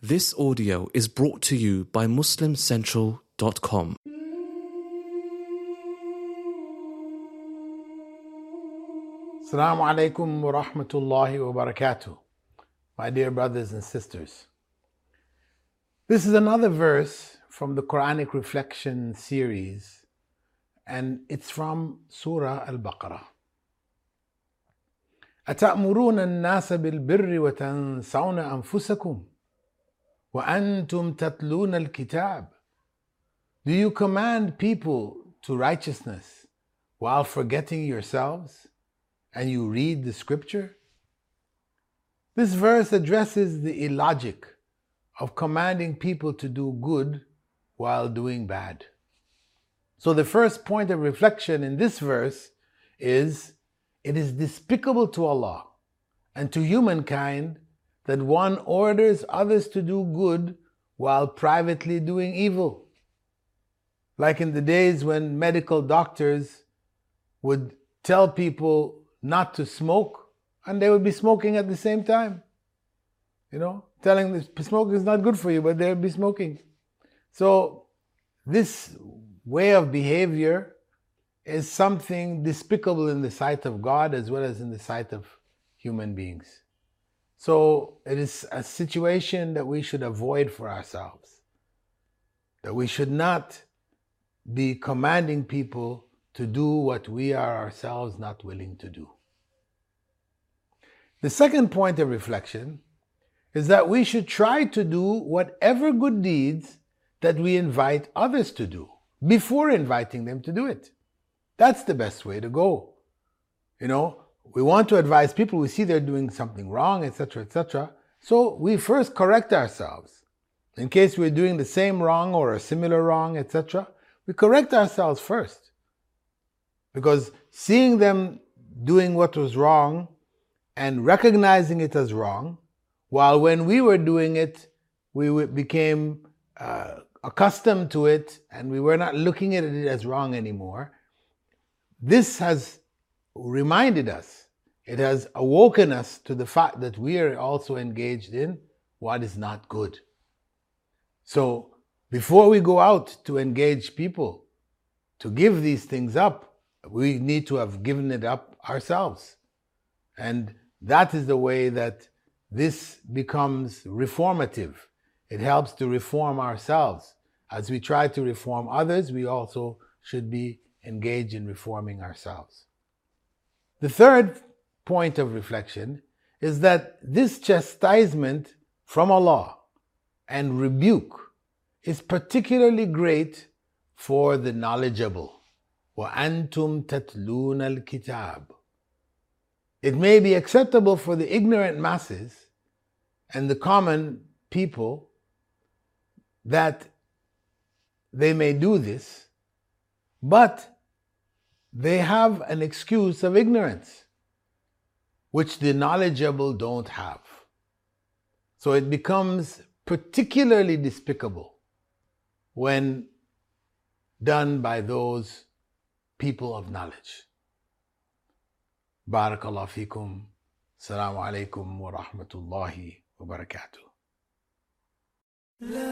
This audio is brought to you by MuslimCentral.com. Assalamu alaikum wa rahmatullahi wa barakatuh. My dear brothers and sisters. This is another verse from the Quranic Reflection series, and it's from Surah Al-Baqarah. أَتَأْمُرُونَ النَّاسَ بِالْبِرِّ وَتَنْسَوْنَ أَنفُسَكُمْ وَأَنْتُمْ تَتْلُونَ الْكِتَابَ. Do you command people to righteousness while forgetting yourselves, and you read the scripture? This verse addresses the illogic of commanding people to do good while doing bad. So the first point of reflection in this verse is, it is despicable to Allah and to humankind that one orders others to do good while privately doing evil. Like in the days when medical doctors would tell people not to smoke, and they would be smoking at the same time. Telling them smoking is not good for you, but they would be smoking. So this way of behavior is something despicable in the sight of God as well as in the sight of human beings. So it is a situation that we should avoid for ourselves. That we should not be commanding people to do what we are ourselves not willing to do. The second point of reflection is that we should try to do whatever good deeds that we invite others to do before inviting them to do it. That's the best way to go. We want to advise people, we see they're doing something wrong, etc., etc. So we first correct ourselves. In case we're doing the same wrong or a similar wrong, etc., we correct ourselves first. Because seeing them doing what was wrong and recognizing it as wrong, while when we were doing it, we became accustomed to it and we were not looking at it as wrong anymore. This has reminded us, it has awoken us to the fact that we are also engaged in what is not good. So before we go out to engage people, to give these things up, we need to have given it up ourselves. And that is the way that this becomes reformative. It helps to reform ourselves. As we try to reform others, we also should be engaged in reforming ourselves. The third point of reflection is that this chastisement from Allah and rebuke is particularly great for the knowledgeable. وَأَنْتُمْ تَتْلُونَ الْكِتَابَ. It may be acceptable for the ignorant masses and the common people that they may do this, but they have an excuse of ignorance, which the knowledgeable don't have. So it becomes particularly despicable when done by those people of knowledge. Barakallahu feekum. Assalamu alaikum wa rahmatullahi wa barakatuh.